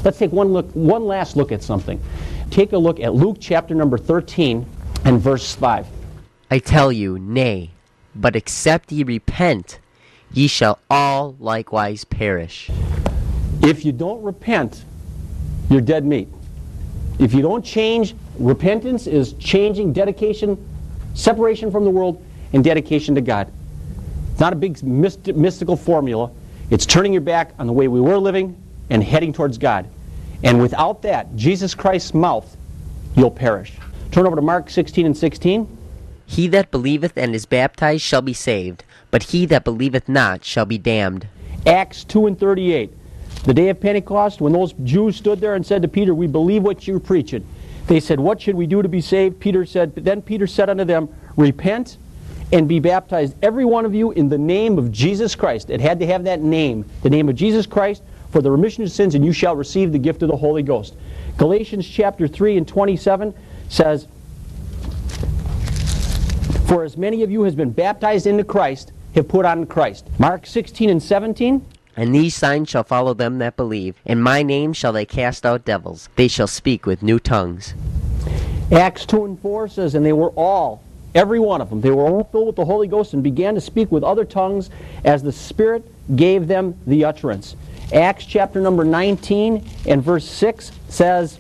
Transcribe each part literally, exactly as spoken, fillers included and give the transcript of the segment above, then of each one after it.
Let's take one look, one last look at something. Take a look at Luke chapter number thirteen and verse five. I tell you, nay, but except ye repent, ye shall all likewise perish. If you don't repent, you're dead meat. If you don't change, repentance is changing, dedication, separation from the world, and dedication to God. It's not a big myst- mystical formula. It's turning your back on the way we were living and heading towards God. And without that, Jesus Christ's mouth, you'll perish. Turn over to Mark sixteen and sixteen. He that believeth and is baptized shall be saved, but he that believeth not shall be damned. Acts two and thirty-eight. The day of Pentecost, when those Jews stood there and said to Peter, we believe what you're preaching. They said, what should we do to be saved? Peter said, then Peter said unto them, repent and be baptized, every one of you, in the name of Jesus Christ. It had to have that name, the name of Jesus Christ, for the remission of sins, and you shall receive the gift of the Holy Ghost. Galatians chapter three and twenty-seven says, for as many of you has been baptized into Christ, have put on Christ. Mark sixteen and seventeen. And these signs shall follow them that believe. In my name shall they cast out devils. They shall speak with new tongues. Acts two and four says, and they were all, every one of them, they were all filled with the Holy Ghost and began to speak with other tongues as the Spirit gave them the utterance. Acts chapter number nineteen and verse six says,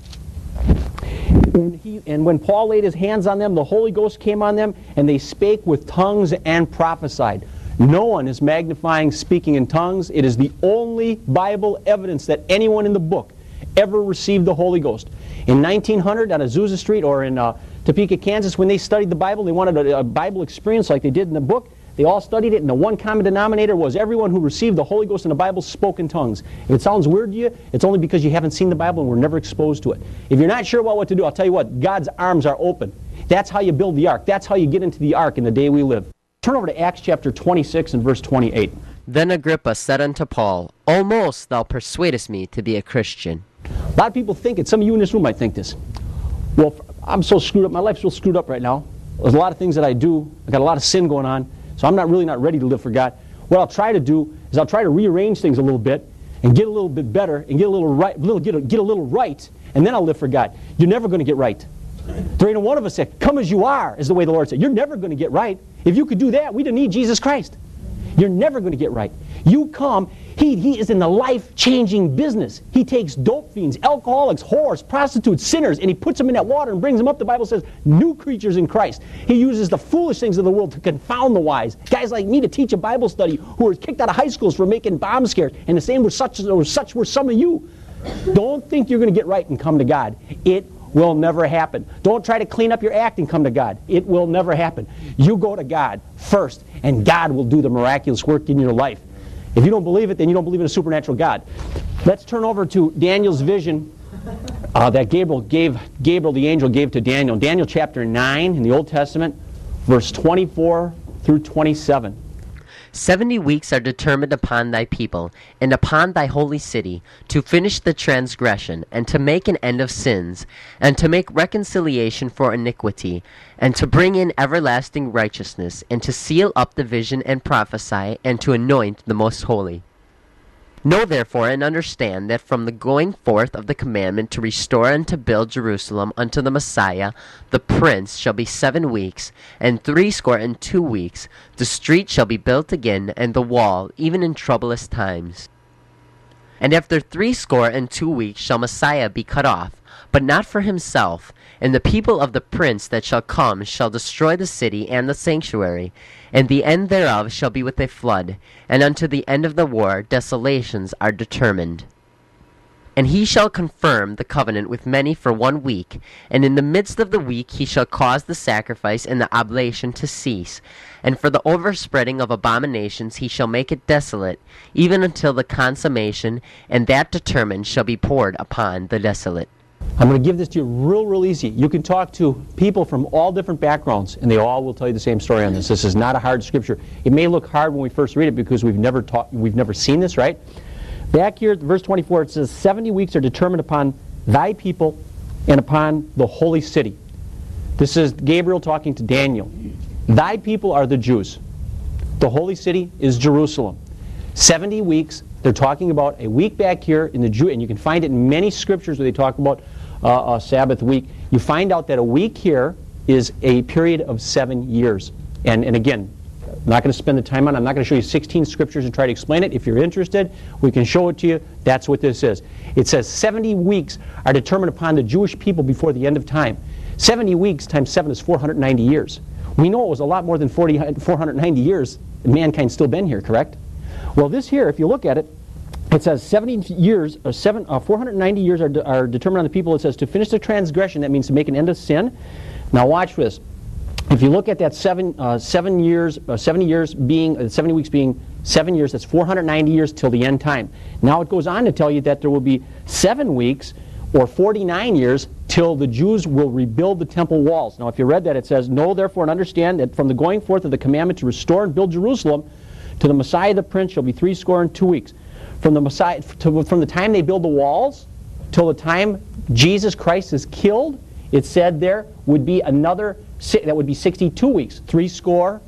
and, he, and when Paul laid his hands on them, the Holy Ghost came on them, and they spake with tongues and prophesied. No one is magnifying speaking in tongues. It is the only Bible evidence that anyone in the book ever received the Holy Ghost. In nineteen hundred on Azusa Street or in uh, Topeka, Kansas, when they studied the Bible, they wanted a, a Bible experience like they did in the book. They all studied it, and the one common denominator was everyone who received the Holy Ghost in the Bible spoke in tongues. If it sounds weird to you, it's only because you haven't seen the Bible and were never exposed to it. If you're not sure about what to do, I'll tell you what, God's arms are open. That's how you build the ark. That's how you get into the ark in the day we live. Turn over to Acts chapter twenty-six and verse twenty-eight. Then Agrippa said unto Paul, almost thou persuadest me to be a Christian. A lot of people think it. Some of you in this room might think this. Well, I'm so screwed up. My life's real screwed up right now. There's a lot of things that I do. I've got a lot of sin going on. So I'm not really not ready to live for God. What I'll try to do is I'll try to rearrange things a little bit and get a little bit better and get a little right, little, get, a, get a little right, and then I'll live for God. You're never going to get right. There ain't one of us that come as you are, is the way the Lord said. You're never going to get right. If you could do that, we don't need Jesus Christ. You're never going to get right. You come, he, he is in the life-changing business. He takes dope fiends, alcoholics, whores, prostitutes, sinners, and he puts them in that water and brings them up. The Bible says, new creatures in Christ. He uses the foolish things of the world to confound the wise. Guys like me to teach a Bible study who were kicked out of high schools for making bomb scares, and the same were such, or such were some of you. Don't think you're going to get right and come to God. It will never happen. Don't try to clean up your act and come to God. It will never happen. You go to God first, and God will do the miraculous work in your life. If you don't believe it, then you don't believe in a supernatural God. Let's turn over to Daniel's vision uh, that Gabriel gave, Gabriel the angel gave to Daniel. Daniel chapter nine in the Old Testament, verse twenty-four through twenty-seven. Seventy weeks are determined upon thy people, and upon thy holy city, to finish the transgression, and to make an end of sins, and to make reconciliation for iniquity, and to bring in everlasting righteousness, and to seal up the vision and prophesy, and to anoint the most holy. Know therefore and understand that from the going forth of the commandment to restore and to build Jerusalem unto the Messiah, the Prince, shall be seven weeks, and threescore and two weeks. The street shall be built again, and the wall, even in troublous times. And after threescore and two weeks shall Messiah be cut off, but not for himself. And the people of the prince that shall come shall destroy the city and the sanctuary, and the end thereof shall be with a flood, and unto the end of the war desolations are determined. And he shall confirm the covenant with many for one week, and in the midst of the week he shall cause the sacrifice and the oblation to cease, and for the overspreading of abominations he shall make it desolate, even until the consummation, and that determined shall be poured upon the desolate. I'm going to give this to you real, real easy. You can talk to people from all different backgrounds, and they all will tell you the same story on this. This is not a hard scripture. It may look hard when we first read it because we've never taught, we've never seen this, right? Back here, verse twenty-four, it says, seventy weeks are determined upon thy people and upon the holy city. This is Gabriel talking to Daniel. Thy people are the Jews. The holy city is Jerusalem. Seventy weeks, They're talking about a week back here in the Jew, and you can find it in many scriptures where they talk about uh, a Sabbath week. You find out that a week here is a period of seven years. And, and again, I'm not going to spend the time on it. I'm not going to show you sixteen scriptures and try to explain it. If you're interested, we can show it to you. That's what this is. It says seventy weeks are determined upon the Jewish people before the end of time. seventy weeks times seven is four hundred ninety years. We know it was a lot more than forty, four hundred ninety years mankind's still been here, correct? Well, this here, if you look at it, it says seventy years, or seven, uh, four hundred ninety years are, de are determined on the people. It says to finish the transgression, that means to make an end of sin. Now watch this. If you look at that seven, uh, seven years, uh, seventy years being, uh, seventy weeks being seven years, that's four hundred ninety years till the end time. Now it goes on to tell you that there will be seven weeks, or forty-nine years, till the Jews will rebuild the temple walls. Now if you read that, it says, know therefore and understand that from the going forth of the commandment to restore and build Jerusalem to the Messiah the Prince shall be three score and two weeks. From the Messiah, to, from the time they build the walls till the time Jesus Christ is killed, it said there would be another, that would be sixty-two weeks. Three score,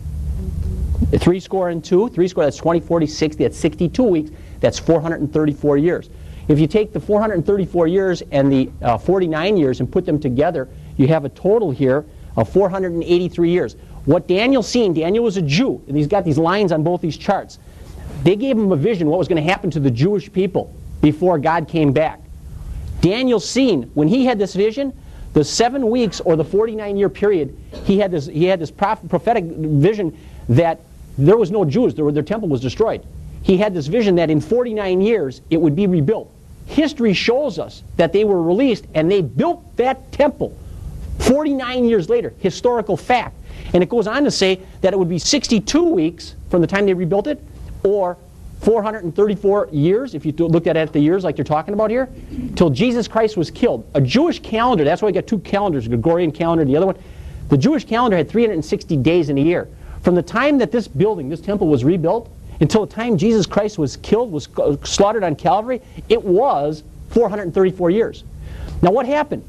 three score and two, three score, that's twenty, forty, sixty, that's sixty-two weeks. That's four hundred thirty-four years. If you take the four hundred thirty-four years and the uh, forty-nine years and put them together, you have a total here of four hundred eighty-three years. What Daniel's seen, Daniel was a Jew, and he's got these lines on both these charts. They gave him a vision what was going to happen to the Jewish people before God came back. Daniel's seen, when he had this vision, the seven weeks or the forty-nine year period, he had this, he had this proph prophetic vision that there was no Jews, their, their temple was destroyed. He had this vision that in forty-nine years it would be rebuilt. History shows us that they were released and they built that temple forty-nine years later, historical fact. And it goes on to say that it would be sixty-two weeks from the time they rebuilt it, or four hundred thirty-four years, if you looked at it at the years like you're talking about here, till Jesus Christ was killed. A Jewish calendar, that's why we got two calendars, a Gregorian calendar and the other one. The Jewish calendar had three hundred sixty days in a year. From the time that this building, this temple was rebuilt, until the time Jesus Christ was killed, was slaughtered on Calvary, it was four hundred thirty-four years. Now what happened?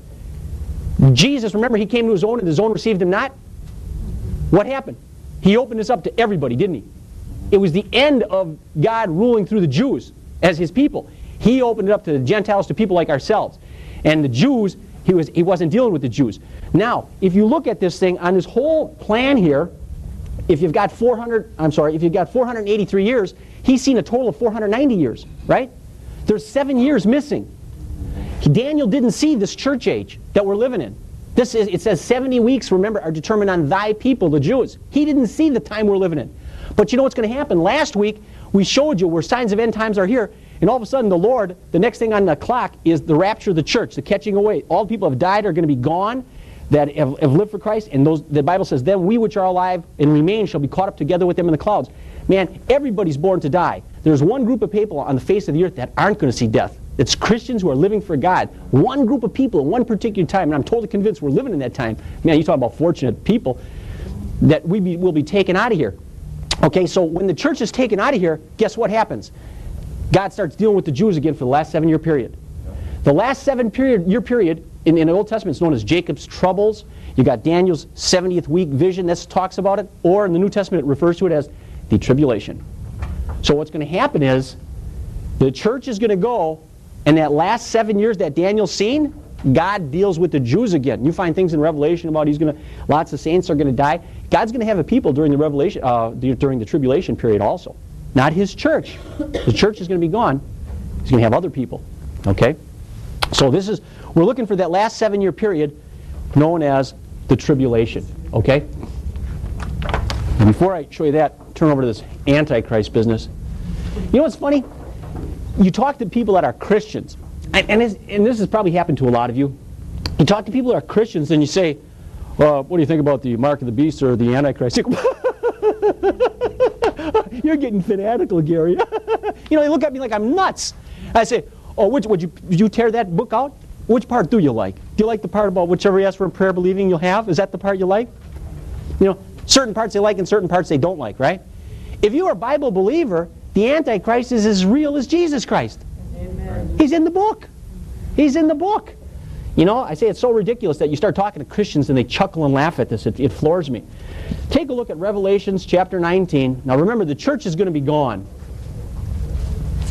Jesus, remember, he came to his own and his own received him not? What happened? He opened this up to everybody, didn't he? It was the end of God ruling through the Jews as his people. He opened it up to the Gentiles, to people like ourselves. And the Jews, he, was, he wasn't dealing with the Jews. Now, if you look at this thing, on this whole plan here, if you've got four hundred, I'm sorry, if you've got four hundred eighty-three years, he's seen a total of four hundred ninety years, right? There's seven years missing. Daniel didn't see this church age that we're living in. This is, it says seventy weeks, remember, are determined on thy people, the Jews. He didn't see the time we're living in. But you know what's going to happen? Last week, we showed you where signs of end times are here, and all of a sudden the Lord, the next thing on the clock is the rapture of the church, the catching away. All the people have died are going to be gone that have, have lived for Christ, and those, the Bible says, then we which are alive and remain shall be caught up together with them in the clouds. Man, everybody's born to die. There's one group of people on the face of the earth that aren't going to see death. It's Christians who are living for God. One group of people at one particular time, and I'm totally convinced we're living in that time. Man, you talk about fortunate people, that we be, will be taken out of here. Okay, so when the church is taken out of here, guess what happens? God starts dealing with the Jews again for the last seven-year period. The last seven-year period in, in the Old Testament is known as Jacob's troubles. You got Daniel's seventieth week vision that talks about it, or in the New Testament it refers to it as the tribulation. So what's going to happen is the church is going to go, and that last seven years that Daniel's seen, God deals with the Jews again. You find things in Revelation about he's going to, lots of saints are going to die. God's going to have a people during the Revelation, uh, during the tribulation period also. Not his church. The church is going to be gone. He's going to have other people. Okay? So this is, we're looking for that last seven-year period known as the tribulation. Okay? And before I show you that, turn over to this Antichrist business. You know what's funny? You talk to people that are Christians, and, and, this, and this has probably happened to a lot of you. You talk to people that are Christians and you say, well, what do you think about the mark of the beast or the Antichrist? You're getting fanatical, Gary. You know, they look at me like I'm nuts. I say, oh, which, would, you, would you tear that book out? Which part do you like? Do you like the part about whichever you ask for in prayer believing you'll have? Is that the part you like? You know, certain parts they like and certain parts they don't like, right? If you're a Bible believer, the Antichrist is as real as Jesus Christ. Amen. He's in the book. He's in the book. You know, I say it's so ridiculous that you start talking to Christians and they chuckle and laugh at this. It, it floors me. Take a look at Revelations chapter nineteen. Now remember, the church is going to be gone.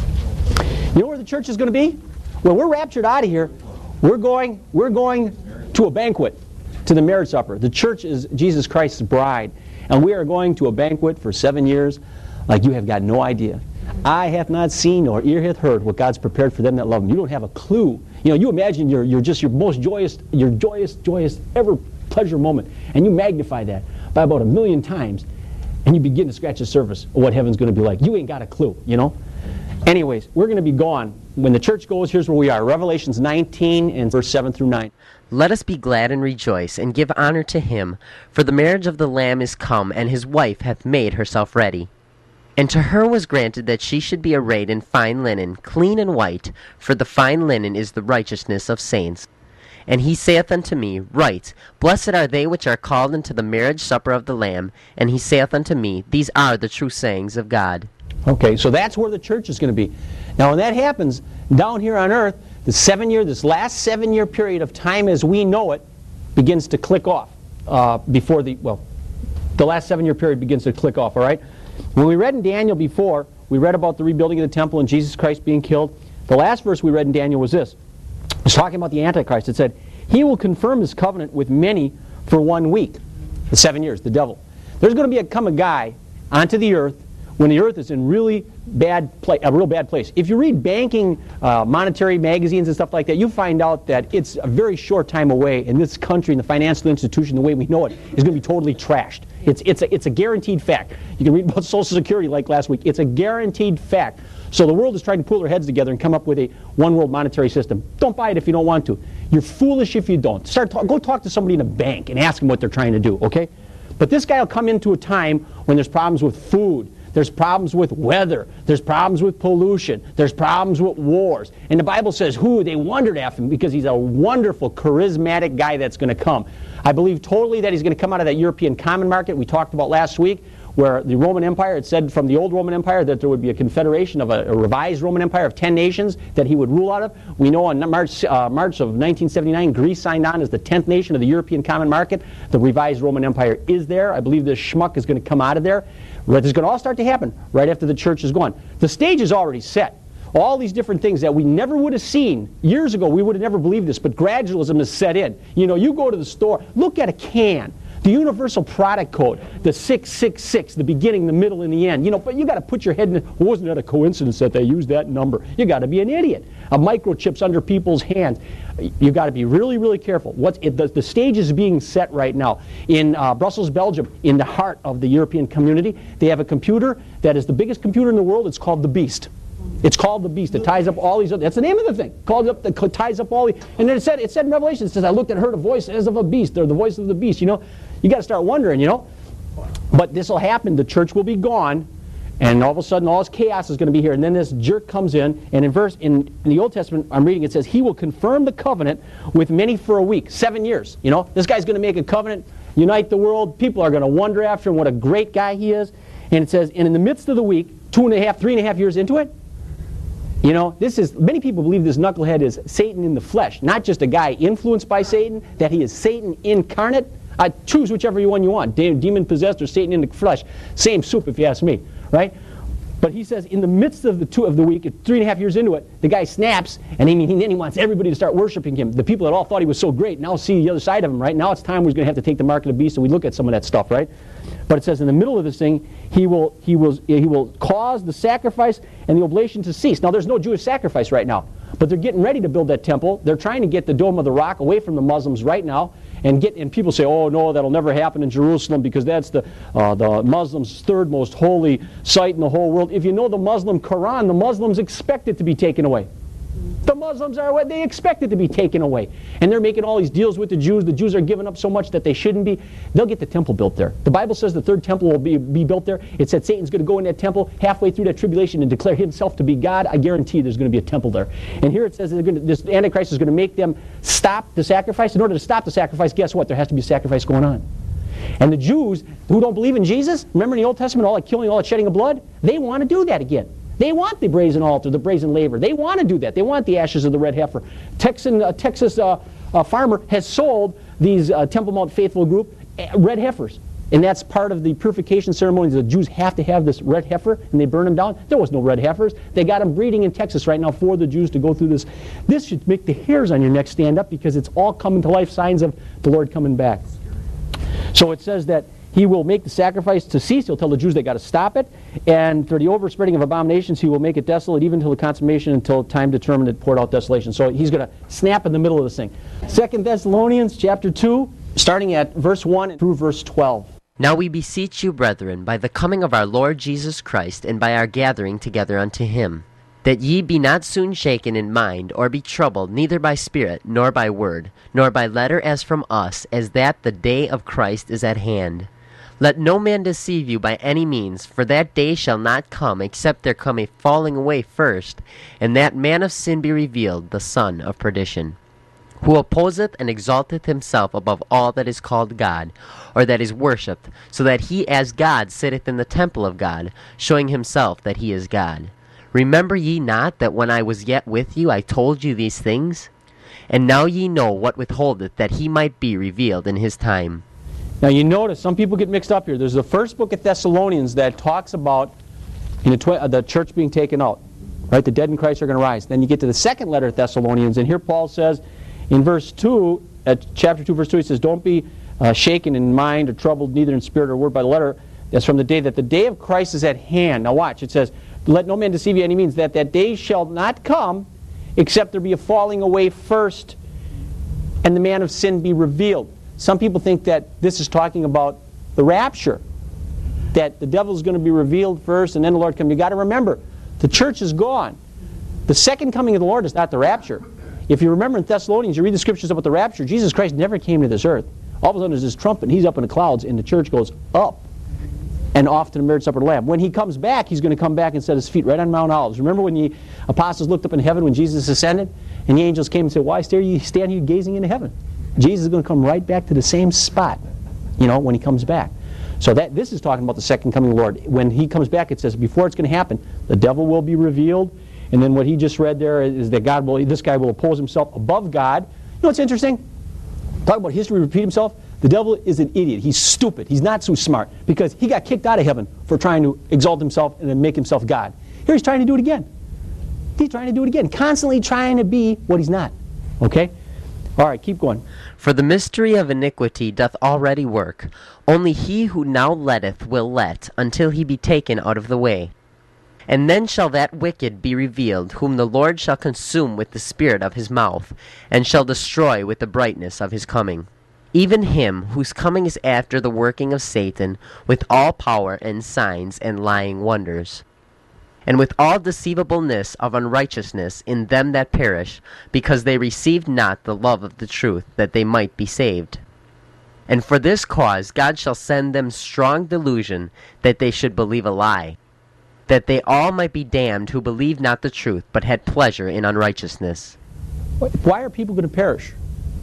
You know where the church is going to be? When we're raptured out of here, we're going, we're going to a banquet, to the marriage supper. The church is Jesus Christ's bride. And we are going to a banquet for seven years like you have got no idea. Eye hath not seen nor ear hath heard what God's prepared for them that love him. You don't have a clue. You know, you imagine you're, you're just your most joyous, your joyous, joyous ever pleasure moment. And you magnify that by about a million times. And you begin to scratch the surface of what heaven's going to be like. You ain't got a clue, you know. Anyways, we're going to be gone. When the church goes, here's where we are. Revelations nineteen and verse seven through nine. Let us be glad and rejoice, and give honor to him, for the marriage of the Lamb is come, and his wife hath made herself ready. And to her was granted that she should be arrayed in fine linen, clean and white, for the fine linen is the righteousness of saints. And he saith unto me, Write, Blessed are they which are called into the marriage supper of the Lamb. And he saith unto me, These are the true sayings of God. Okay, so that's where the church is going to be. Now when that happens, down here on earth, the seven year, this last seven year period of time as we know it begins to click off uh, before the, well, the last seven year period begins to click off, all right? When we read in Daniel before, we read about the rebuilding of the temple and Jesus Christ being killed. The last verse we read in Daniel was this. It was talking about the Antichrist. It said, he will confirm his covenant with many for one week. The seven years, the devil. There's going to be a, come a guy onto the earth when the earth is in really bad place, a real bad place. If you read banking, uh, monetary magazines and stuff like that, you find out that it's a very short time away, and this country and the financial institution, the way we know it, is going to be totally trashed. It's, it's, a, it's a guaranteed fact. You can read about Social Security like last week. It's a guaranteed fact. So the world is trying to pull their heads together and come up with a one world monetary system. Don't buy it if you don't want to. You're foolish if you don't. Start talk, go talk to somebody in a bank and ask them what they're trying to do, okay? But this guy will come into a time when there's problems with food. There's problems with weather. There's problems with pollution. There's problems with wars. And the Bible says, who? They wondered at him because he's a wonderful, charismatic guy that's going to come. I believe totally that he's going to come out of that European common market we talked about last week, where the Roman Empire, it said from the old Roman Empire that there would be a confederation of a, a revised Roman Empire of ten nations that he would rule out of. We know on March, uh, March of nineteen seventy-nine, Greece signed on as the tenth nation of the European common market. The revised Roman Empire is there. I believe this schmuck is going to come out of there. This is going to all start to happen right after the church is gone. The stage is already set. All these different things that we never would have seen years ago, we would have never believed this, but gradualism is set in. You know, you go to the store, look at a can. The universal product code, the six six six, the beginning, the middle, and the end. You know, but you got to put your head in it. Well, wasn't that a coincidence that they used that number? You got to be an idiot. A microchips under people's hands. You got to be really, really careful. What's it, the, the stage is being set right now in uh, Brussels, Belgium, in the heart of the European community. They have a computer that is the biggest computer in the world. It's called the Beast. It's called the Beast. It ties up all these other, that's the name of the thing. Called up, the, ties up all the, and then it said, it said in Revelation, it says, I looked and heard a voice as of a beast, or the voice of the beast, you know. You got to start wondering, you know. But this will happen. The church will be gone, and all of a sudden all this chaos is going to be here. And then this jerk comes in, and in verse in, in the Old Testament, I'm reading, it says, he will confirm the covenant with many for a week, seven years. You know, this guy's going to make a covenant, unite the world. People are going to wonder after him what a great guy he is. And it says, and in the midst of the week, two and a half, three and a half years into it, you know, this is, many people believe this knucklehead is Satan in the flesh, not just a guy influenced by Satan, that he is Satan incarnate. Uh, choose whichever one you want, demon-possessed or Satan in the flesh. Same soup if you ask me, right? But he says in the midst of the two of the week, three and a half years into it, the guy snaps, and he, he, then he wants everybody to start worshiping him. The people that all thought he was so great now see the other side of him, right? Now it's time we're going to have to take the mark of the beast, and we look at some of that stuff, right? But it says in the middle of this thing, he will, he will, he will cause the sacrifice and the oblation to cease. Now there's no Jewish sacrifice right now, but they're getting ready to build that temple. They're trying to get the Dome of the Rock away from the Muslims right now. And get and people say, oh no, that'll never happen in Jerusalem because that's the uh, the Muslims' third most holy site in the whole world. If you know the Muslim Quran, the Muslims expect it to be taken away. The Muslims are what they expect it to be taken away. And they're making all these deals with the Jews. The Jews are giving up so much that they shouldn't be. They'll get the temple built there. The Bible says the third temple will be, be built there. It said Satan's going to go in that temple halfway through that tribulation and declare himself to be God. I guarantee there's going to be a temple there. And here it says they're going to, this Antichrist is going to make them stop the sacrifice. In order to stop the sacrifice, guess what? There has to be a sacrifice going on. And the Jews who don't believe in Jesus, remember in the Old Testament, all that killing, all that shedding of blood? They want to do that again. They want the brazen altar, the brazen laver. They want to do that. They want the ashes of the red heifer. Texan, uh, Texas uh, uh, farmer has sold these uh, Temple Mount Faithful group uh, red heifers. And that's part of the purification ceremonies. The Jews have to have this red heifer, and they burn them down. There was no red heifers. They got them breeding in Texas right now for the Jews to go through this. This should make the hairs on your neck stand up, because it's all coming to life, signs of the Lord coming back. So it says that he will make the sacrifice to cease. He'll tell the Jews they got to stop it. And for the overspreading of abominations, he will make it desolate, even until the consummation, until time determined it poured out desolation. So he's going to snap in the middle of this thing. Second Thessalonians chapter two, starting at verse one through verse twelve. Now we beseech you, brethren, by the coming of our Lord Jesus Christ, and by our gathering together unto him, that ye be not soon shaken in mind, or be troubled, neither by spirit, nor by word, nor by letter as from us, as that the day of Christ is at hand. Let no man deceive you by any means, for that day shall not come, except there come a falling away first, and that man of sin be revealed, the son of perdition, who opposeth and exalteth himself above all that is called God, or that is worshipped, so that he as God sitteth in the temple of God, showing himself that he is God. Remember ye not that when I was yet with you I told you these things? And now ye know what withholdeth, that he might be revealed in his time. Now you notice, some people get mixed up here. There's the first book of Thessalonians that talks about you know, tw- uh, the church being taken out. Right? The dead in Christ are going to rise. Then you get to the second letter of Thessalonians, and here Paul says, in verse two, at chapter two, verse two, he says, don't be uh, shaken in mind or troubled, neither in spirit or word by the letter. That's from the day that the day of Christ is at hand. Now watch, it says, let no man deceive you any means, that that day shall not come, except there be a falling away first, and the man of sin be revealed. Some people think that this is talking about the rapture, that the devil is going to be revealed first, and then the Lord comes. You've got to remember, the church is gone. The second coming of the Lord is not the rapture. If you remember in Thessalonians, you read the scriptures about the rapture, Jesus Christ never came to this earth. All of a sudden there's this trumpet, and he's up in the clouds, and the church goes up and off to the marriage supper of the Lamb. When he comes back, he's going to come back and set his feet right on Mount Olives. Remember when the apostles looked up in heaven when Jesus ascended, and the angels came and said, why stare you, stand here gazing into heaven? Jesus is going to come right back to the same spot, you know, when he comes back. So that this is talking about the second coming of the Lord. When he comes back, it says before it's going to happen, the devil will be revealed. And then what he just read there is that God will, this guy will oppose himself above God. You know what's interesting? Talk about history repeat himself. The devil is an idiot. He's stupid. He's not so smart because he got kicked out of heaven for trying to exalt himself and then make himself God. Here he's trying to do it again. He's trying to do it again. Constantly trying to be what he's not. Okay? All right, keep going. For the mystery of iniquity doth already work. Only he who now letteth will let, until he be taken out of the way. And then shall that wicked be revealed, whom the Lord shall consume with the spirit of his mouth, and shall destroy with the brightness of his coming. Even him whose coming is after the working of Satan, with all power and signs and lying wonders, and with all deceivableness of unrighteousness in them that perish, because they received not the love of the truth, that they might be saved. And for this cause God shall send them strong delusion, that they should believe a lie, that they all might be damned who believed not the truth, but had pleasure in unrighteousness. Why are people going to perish?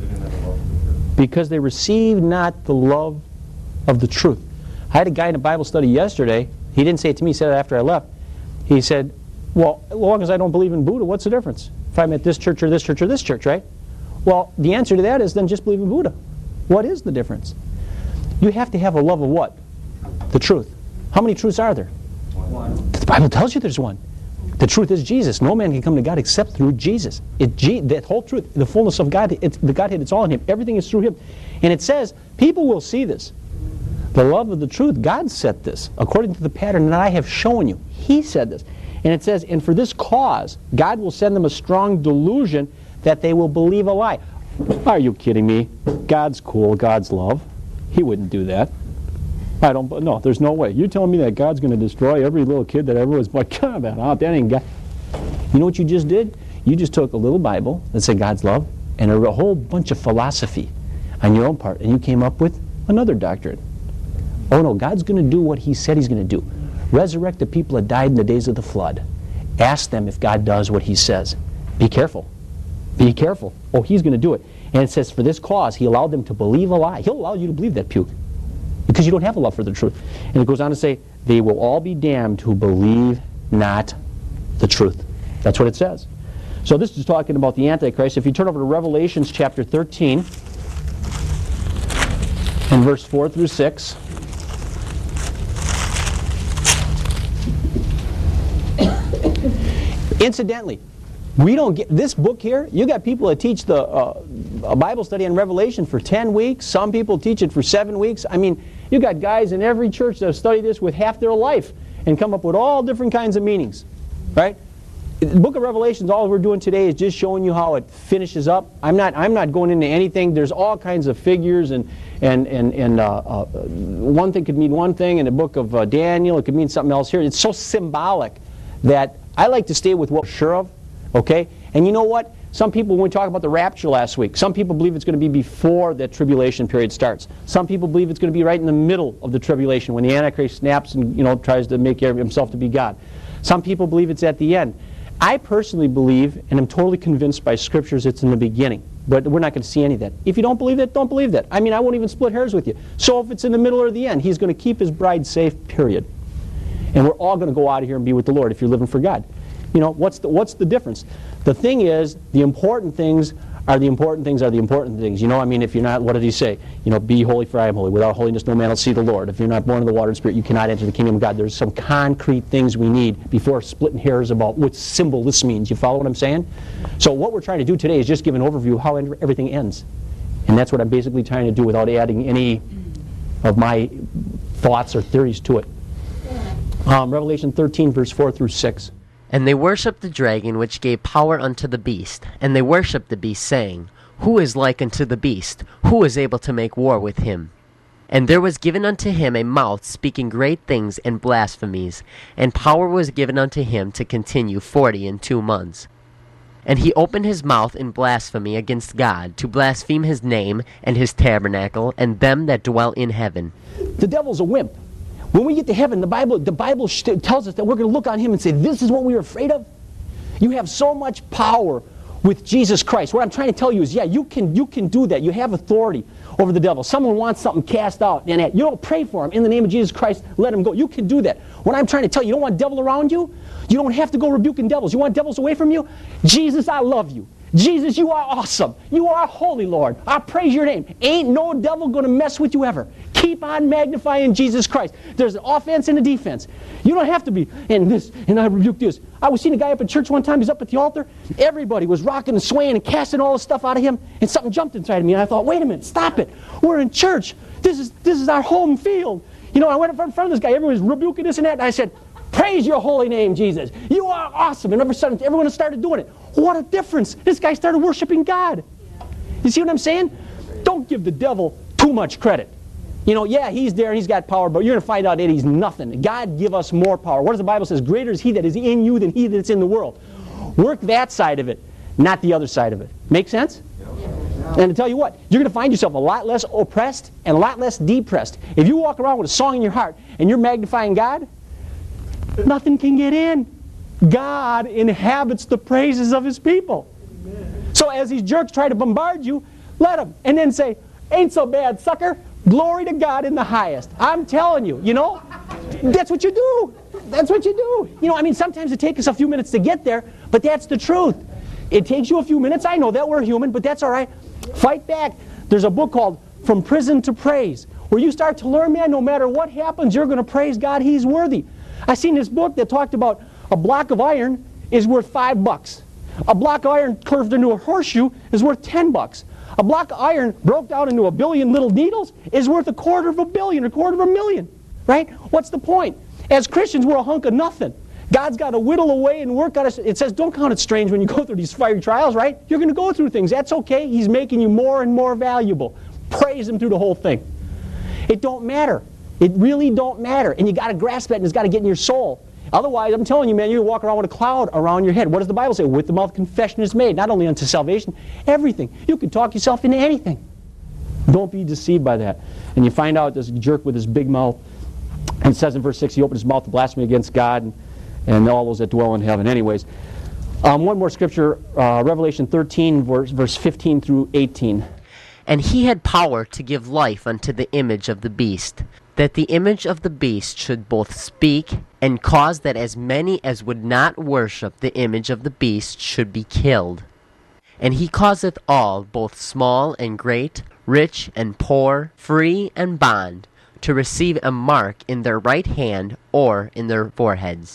Because they received not the love of the truth. I had a guy in a Bible study yesterday. He didn't say it to me, he said it after I left. He said, well, as long as I don't believe in Buddha, what's the difference? If I'm at this church or this church or this church, right? Well, the answer to that is then just believe in Buddha. What is the difference? You have to have a love of what? The truth. How many truths are there? One. The Bible tells you there's one. The truth is Jesus. No man can come to God except through Jesus. It, G, that whole truth, the fullness of God, it's, the Godhead, it's all in Him. Everything is through Him. And it says, people will see this. The love of the truth, God set this according to the pattern that I have shown you. He said this. And it says, and for this cause, God will send them a strong delusion that they will believe a lie. Are you kidding me? God's cool. God's love. He wouldn't do that. I don't, no, there's no way. You're telling me that God's going to destroy every little kid that ever was born? Come on, that ain't God. You know what you just did? You just took a little Bible that said God's love and a whole bunch of philosophy on your own part, and you came up with another doctrine. Oh no, God's going to do what He said He's going to do. Resurrect the people that died in the days of the flood. Ask them if God does what He says. Be careful. Be careful. Oh, He's going to do it. And it says, for this cause, He allowed them to believe a lie. He'll allow you to believe that puke, because you don't have a love for the truth. And it goes on to say, they will all be damned who believe not the truth. That's what it says. So this is talking about the Antichrist. If you turn over to Revelations chapter thirteen, and verse four through six. Incidentally, we don't get this book here. You got people that teach the uh, a Bible study on Revelation for ten weeks. Some people teach it for seven weeks. I mean, you got guys in every church that have studied this with half their life and come up with all different kinds of meanings, right? The book of Revelation, all we're doing today is just showing you how it finishes up. I'm not I'm not going into anything. There's all kinds of figures, and and and and uh, uh, one thing could mean one thing in the book of uh, Daniel. It could mean something else here. It's so symbolic that I like to stay with what we're sure of. Okay? And you know what? Some people, when we talked about the rapture last week, some people believe it's going to be before the tribulation period starts. Some people believe it's going to be right in the middle of the tribulation when the Antichrist snaps and, you know, tries to make himself to be God. Some people believe it's at the end. I personally believe, and I'm totally convinced by scriptures, it's in the beginning. But we're not going to see any of that. If you don't believe that, don't believe that. I mean, I won't even split hairs with you. So if it's in the middle or the end, he's going to keep his bride safe, period. And we're all going to go out of here and be with the Lord if you're living for God. You know, what's the, what's the difference? The thing is, the important things are the important things are the important things. You know, I mean, if you're not, what did he say? You know, be holy for I am holy. Without holiness no man will see the Lord. If you're not born of the water and spirit, you cannot enter the kingdom of God. There's some concrete things we need before splitting hairs about what symbol this means. You follow what I'm saying? So what we're trying to do today is just give an overview of how everything ends. And that's what I'm basically trying to do without adding any of my thoughts or theories to it. Um, Revelation thirteen, verse four through six. And they worshipped the dragon which gave power unto the beast. And they worshipped the beast, saying, Who is like unto the beast? Who is able to make war with him? And there was given unto him a mouth speaking great things and blasphemies. And power was given unto him to continue forty and two months. And he opened his mouth in blasphemy against God, to blaspheme his name, and his tabernacle, and them that dwell in heaven. The devil's a wimp. When we get to heaven, the Bible, the Bible tells us that we're going to look on him and say, this is what we were afraid of. You have so much power with Jesus Christ. What I'm trying to tell you is, yeah, you can, you can do that. You have authority over the devil. Someone wants something cast out, and you don't pray for him. In the name of Jesus Christ, let him go. You can do that. What I'm trying to tell you, you don't want devil around you? You don't have to go rebuking devils. You want devils away from you? Jesus, I love you. Jesus, you are awesome. You are holy, Lord. I praise your name. Ain't no devil going to mess with you ever. Keep on magnifying Jesus Christ. There's an offense and a defense. You don't have to be, and this, and I rebuke this. I was seeing a guy up at church one time. He's up at the altar. Everybody was rocking and swaying and casting all the stuff out of him, and something jumped inside of me, and I thought, wait a minute, stop it. We're in church. This is, this is our home field. You know, I went in front of this guy. Everyone was rebuking this and that, and I said, praise your holy name, Jesus. You are awesome. And all of a sudden, everyone started doing it. What a difference. This guy started worshiping God. You see what I'm saying? Don't give the devil too much credit. You know, yeah, he's there and he's got power, but you're going to find out that he's nothing. God give us more power. What does the Bible say? Greater is he that is in you than he that's in the world. Work that side of it, not the other side of it. Make sense? And to tell you what, you're going to find yourself a lot less oppressed and a lot less depressed. If you walk around with a song in your heart and you're magnifying God, nothing can get in. God inhabits the praises of his people. Amen. So as these jerks try to bombard you, let them. And then say, ain't so bad, sucker. Glory to God in the highest. I'm telling you, you know, that's what you do. That's what you do. You know, I mean, sometimes it takes us a few minutes to get there, but that's the truth. It takes you a few minutes. I know that we're human, but that's all right. Fight back. There's a book called From Prison to Praise, where you start to learn, man, no matter what happens, you're going to praise God. He's worthy. I seen this book that talked about a block of iron is worth five bucks. A block of iron curved into a horseshoe is worth ten bucks. A block of iron broke down into a billion little needles is worth a quarter of a billion, a quarter of a million. Right? What's the point? As Christians, we're a hunk of nothing. God's got to whittle away and work on us. It says, don't count it strange when you go through these fiery trials, right? You're going to go through things. That's okay. He's making you more and more valuable. Praise him through the whole thing. It don't matter. It really don't matter. And you got to grasp that, and it's got to get in your soul. Otherwise, I'm telling you, man, you walk around with a cloud around your head. What does the Bible say? With the mouth confession is made, not only unto salvation, everything. You can talk yourself into anything. Don't be deceived by that. And you find out this jerk with his big mouth, and it says in verse six, he opened his mouth to blaspheme against God and, and all those that dwell in heaven. Anyways, um, one more scripture, uh, Revelation thirteen, verse, verse fifteen through eighteen. And he had power to give life unto the image of the beast, that the image of the beast should both speak and cause that as many as would not worship the image of the beast should be killed. And he causeth all, both small and great, rich and poor, free and bond, to receive a mark in their right hand or in their foreheads,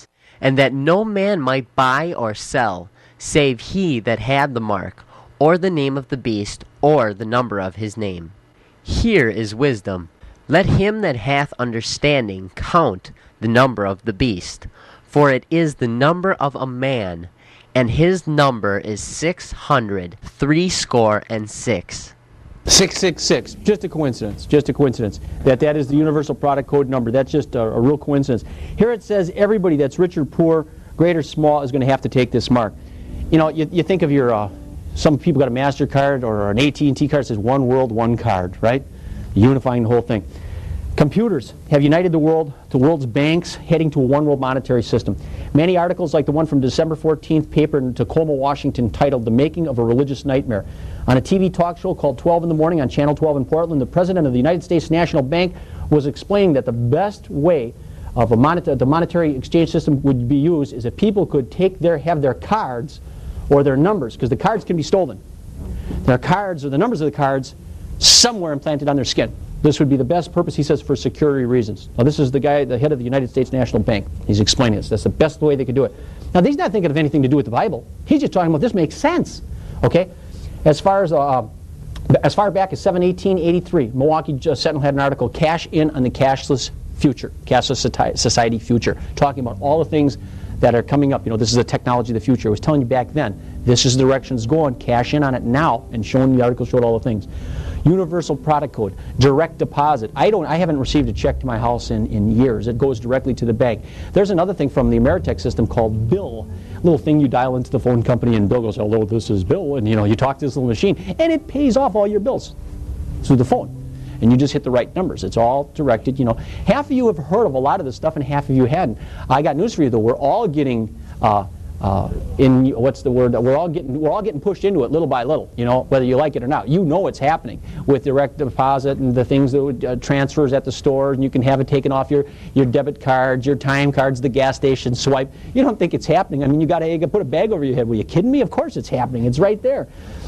and that no man might buy or sell, save he that had the mark, or the name of the beast, or the number of his name. Here is wisdom. Let him that hath understanding count the number of the beast, for it is the number of a man, and his number is six hundred threescore and six. six six six. Just a coincidence. Just a coincidence. That that is the universal product code number. That's just a, a real coincidence. Here it says everybody that's rich or poor, great or small, is going to have to take this mark. You know, you, you think of your, uh, some people got a MasterCard or an A T and T card that says one world, one card, right? Unifying the whole thing. Computers have united the world, the world's banks heading to a one world monetary system. Many articles like the one from December fourteenth paper in Tacoma, Washington, titled The Making of a Religious Nightmare. On a T V talk show called twelve in the Morning on Channel twelve in Portland, the president of the United States National Bank was explaining that the best way of a monet the monetary exchange system would be used is if people could take their, have their cards or their numbers, because the cards can be stolen. Their cards or the numbers of the cards somewhere implanted on their skin. This would be the best purpose, he says, for security reasons. Now, this is the guy, the head of the United States National Bank. He's explaining this. That's the best way they could do it. Now, he's not thinking of anything to do with the Bible. He's just talking about this makes sense. Okay? As far as uh, as far back as seven eighteen eighty-three, Milwaukee Sentinel had an article, Cash In on the Cashless Future, Cashless Society Future, talking about all the things that are coming up. You know, this is the technology of the future. I was telling you back then, this is the direction it's going. Cash in on it now, and showing the article showed all the things. Universal product code, direct deposit. I don't. I haven't received a check to my house in, in years. It goes directly to the bank. There's another thing from the Ameritech system called Bill. Little thing you dial into the phone company, and Bill goes, "Hello, this is Bill," and you know you talk to this little machine, and it pays off all your bills through the phone. And you just hit the right numbers. It's all directed. You know, half of you have heard of a lot of this stuff, and half of you hadn't. I got news for you, though. We're all getting. Uh, Uh, in what's the word? We're all getting we're all getting pushed into it little by little. You know, whether you like it or not. You know what's happening with direct deposit and the things that would uh, transfers at the store, and you can have it taken off your your debit cards, your time cards, the gas station swipe. You don't think it's happening. I mean, you got to put a bag over your head. Were you kidding me? Of course it's happening. It's right there.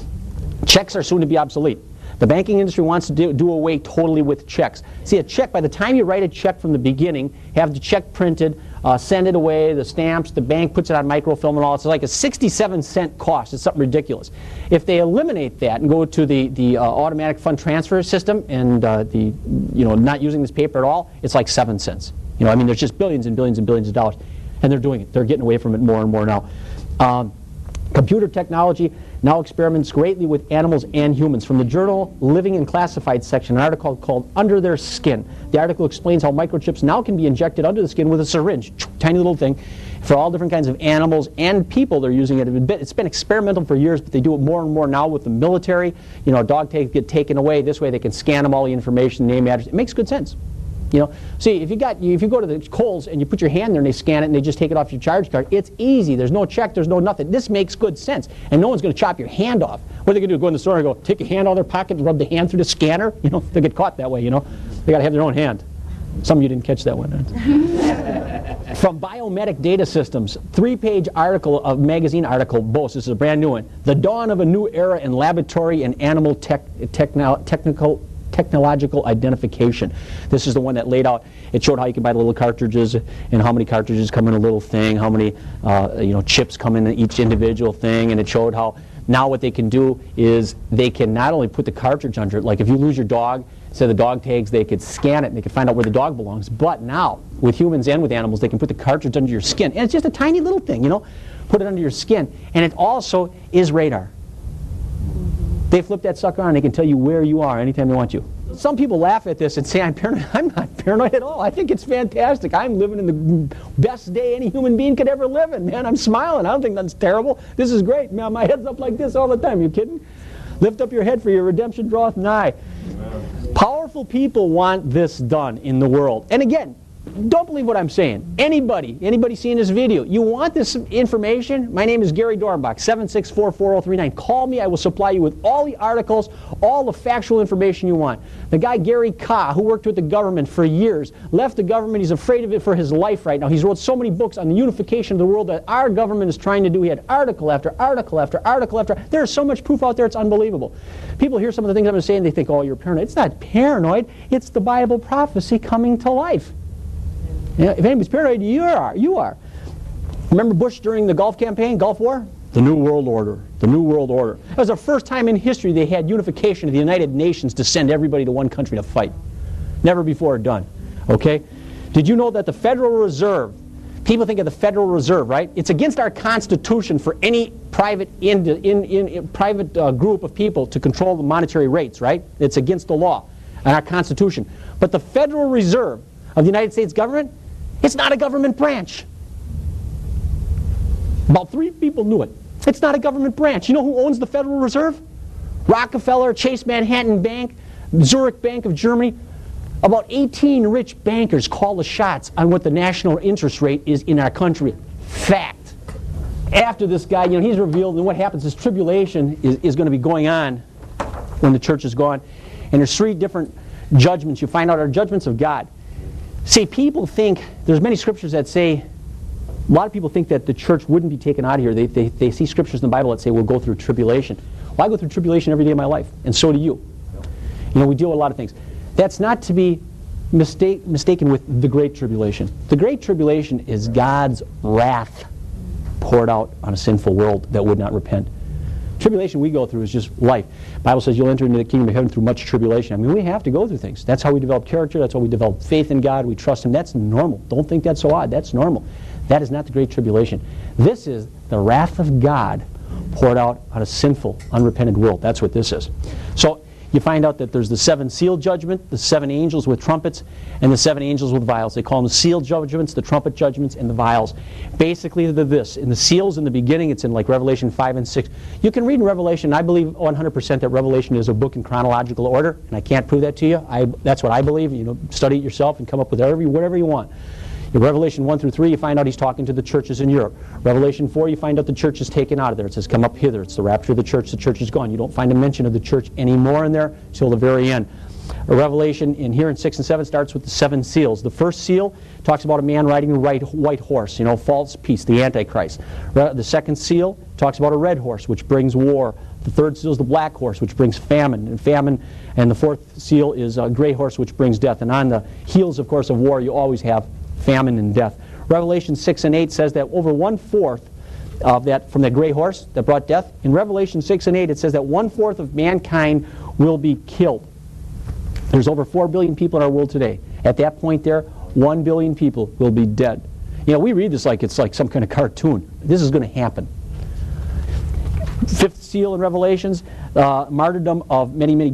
Checks are soon to be obsolete. The banking industry wants to do, do away totally with checks. See, a check, by the time you write a check from the beginning, have the check printed, uh, send it away, the stamps, the bank puts it on microfilm and all, it's like a sixty-seven cent cost. It's something ridiculous. If they eliminate that and go to the, the uh, automatic fund transfer system and uh, the, you know, not using this paper at all, it's like seven cents. You know, I mean, there's just billions and billions and billions of dollars. And they're doing it. They're getting away from it more and more now. Um, computer technology now experiments greatly with animals and humans. From the journal Living and Classified section, an article called Under Their Skin. The article explains how microchips now can be injected under the skin with a syringe, tiny little thing, for all different kinds of animals and people. They're using it. It's been experimental for years, but they do it more and more now with the military. You know, dog tags get taken away. This way they can scan them, all the information, name, address. It makes good sense. You know, see, if you got if you go to the Kohl's and you put your hand there and they scan it and they just take it off your charge card, it's easy. There's no check. There's no nothing. This makes good sense, and no one's going to chop your hand off. What are they going to do? Go in the store and go take your hand out of their pocket and rub the hand through the scanner? You know, they get caught that way. You know, they got to have their own hand. Some of you didn't catch that one. From Biomedic Data Systems, three-page article of magazine article boasts. This is a brand new one. The dawn of a new era in laboratory and animal tech, techno, technical. technological identification. This is the one that laid out, it showed how you can buy the little cartridges and how many cartridges come in a little thing, how many uh, you know, chips come in each individual thing, and it showed how now what they can do is they can not only put the cartridge under it, like if you lose your dog, say the dog tags, they could scan it and they could find out where the dog belongs, but now with humans and with animals they can put the cartridge under your skin, and it's just a tiny little thing, you know, put it under your skin, and it also is radar. They flip that sucker on, they can tell you where you are anytime they want you. Some people laugh at this and say I'm paranoid. I'm not paranoid at all. I think it's fantastic. I'm living in the best day any human being could ever live in, man. I'm smiling. I don't think that's terrible. This is great. Man, my head's up like this all the time. You kidding? Lift up your head, for your redemption draweth nigh. Amen. Powerful people want this done in the world. And again, don't believe what I'm saying. Anybody, anybody seeing this video, you want this information? My name is Gary Dornbach, seven six four, four zero three nine. Call me. I will supply you with all the articles, all the factual information you want. The guy Gary Kah, who worked with the government for years, left the government. He's afraid of it for his life right now. He's wrote so many books on the unification of the world that our government is trying to do. He had article after article after article after. There's so much proof out there, it's unbelievable. People hear some of the things I'm saying, they think, oh, you're paranoid. It's not paranoid. It's the Bible prophecy coming to life. You know, if anybody's paranoid, you are. You are. Remember Bush during the Gulf campaign, Gulf War? The New World Order. The New World Order. It was the first time in history they had unification of the United Nations to send everybody to one country to fight. Never before done. Okay? Did you know that the Federal Reserve, people think of the Federal Reserve, right? It's against our Constitution for any private in, in, in, in private uh, group of people to control the monetary rates, right? It's against the law and our Constitution. But the Federal Reserve of the United States government, it's not a government branch. About three people knew it. It's not a government branch. You know who owns the Federal Reserve? Rockefeller, Chase Manhattan Bank, Zurich Bank of Germany. About eighteen rich bankers call the shots on what the national interest rate is in our country. Fact. After this guy, you know, he's revealed, and what happens is tribulation is, is going to be going on when the church is gone. And there's three different judgments you find out are judgments of God. See, people think, there's many scriptures that say, a lot of people think that the church wouldn't be taken out of here. They, they, they see scriptures in the Bible that say we'll go through tribulation. Well, I go through tribulation every day of my life, and so do you. You know, we deal with a lot of things. That's not to be mistake, mistaken with the Great Tribulation. The Great Tribulation is God's wrath poured out on a sinful world that would not repent. Tribulation we go through is just life. The Bible says you'll enter into the kingdom of heaven through much tribulation. I mean, we have to go through things. That's how we develop character. That's how we develop faith in God. We trust Him. That's normal. Don't think that's so odd. That's normal. That is not the Great Tribulation. This is the wrath of God poured out on a sinful, unrepentant world. That's what this is. So you find out that there's the seven seal judgment, the seven angels with trumpets, and the seven angels with vials. They call them the seal judgments, the trumpet judgments, and the vials. Basically, they're this. In the seals in the beginning, it's in like Revelation five and six. You can read in Revelation. I believe one hundred percent that Revelation is a book in chronological order, and I can't prove that to you. I, that's what I believe. You know, study it yourself and come up with whatever, whatever you want. In Revelation one through three, you find out he's talking to the churches in Europe. Revelation four, you find out the church is taken out of there. It says, come up hither. It's the rapture of the church. The church is gone. You don't find a mention of the church anymore in there till the very end. A Revelation in here in six and seven starts with the seven seals. The first seal talks about a man riding a white, white horse, you know, false peace, the Antichrist. The second seal talks about a red horse, which brings war. The third seal is the black horse, which brings famine and famine. And the fourth seal is a gray horse, which brings death. And on the heels, of course, of war, you always have famine and death. Revelation six and eight says that over one-fourth of that, from that gray horse that brought death, in Revelation six and eight it says that one-fourth of mankind will be killed. There's over four billion people in our world today. At that point there, one billion people will be dead. You know, we read this like it's like some kind of cartoon. This is going to happen. Fifth seal in Revelations, uh, martyrdom of many, many